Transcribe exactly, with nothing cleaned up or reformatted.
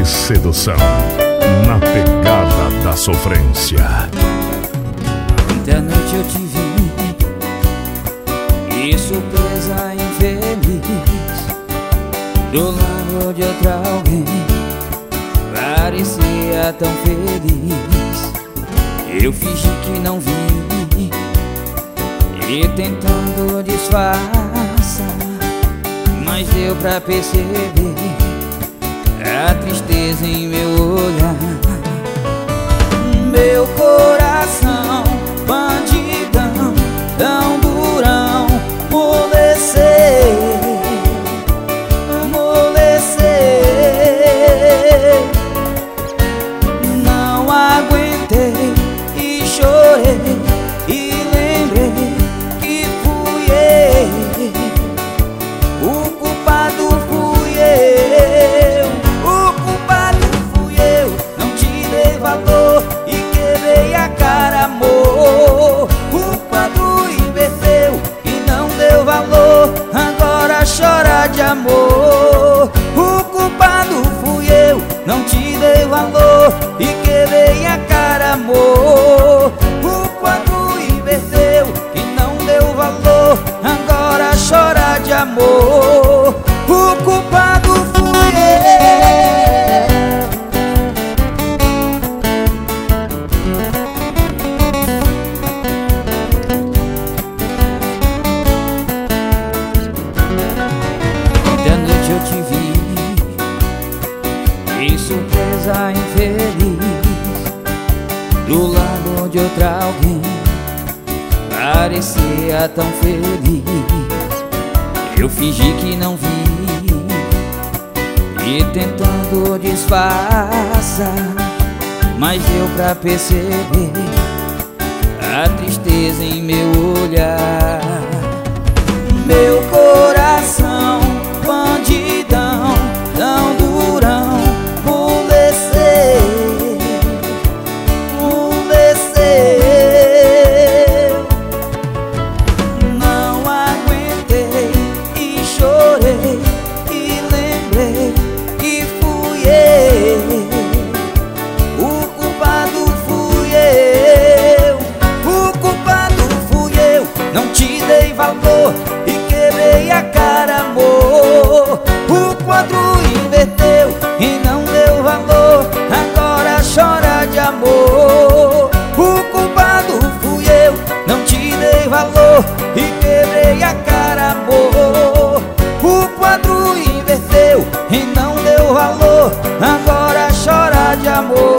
de sedução, na pegada da sofrência. Ontem à noite eu te vi, e surpresa infeliz, do lado de outra alguém, parecia tão feliz. Eu fingi que não vi, e tentando disfarçar, mas deu pra perceber a tristeza em meu olhar. Meu coração, bandidão, tão durão, moleceu, moleceu. Não aguentei e chorei, e lembrei que fui eu, o culpado fui eu, o culpado fui eu. Não te dei valor e quebrei a cara, amor. O quadro inverteu e não deu valor, agora chora de amor. O culpado fui eu, não te dei valor e quebrei a cara, amor. O quadro inverteu e não deu valor, agora chora de amor. O culpado fui eu. Ontem à noite eu te vi, e surpresa infeliz, do lado de outra alguém, parecia tão feliz. Eu fingi que não vi, e tentando disfarçar, mas deu pra perceber a tristeza em meu olhar. Meu coração, bandidão, tão durão, moleceu, moleceu. Não aguentei e chorei, e lembrei que fui eu, o culpado fui eu, o culpado fui eu. Não te dei valor e quebrei a cara, amor. O quadro inverteu e não deu valor, agora chora de amor. O culpado fui eu, não te dei valor e quebrei a cara, amor. O quadro inverteu e não deu valor, agora chora de amor.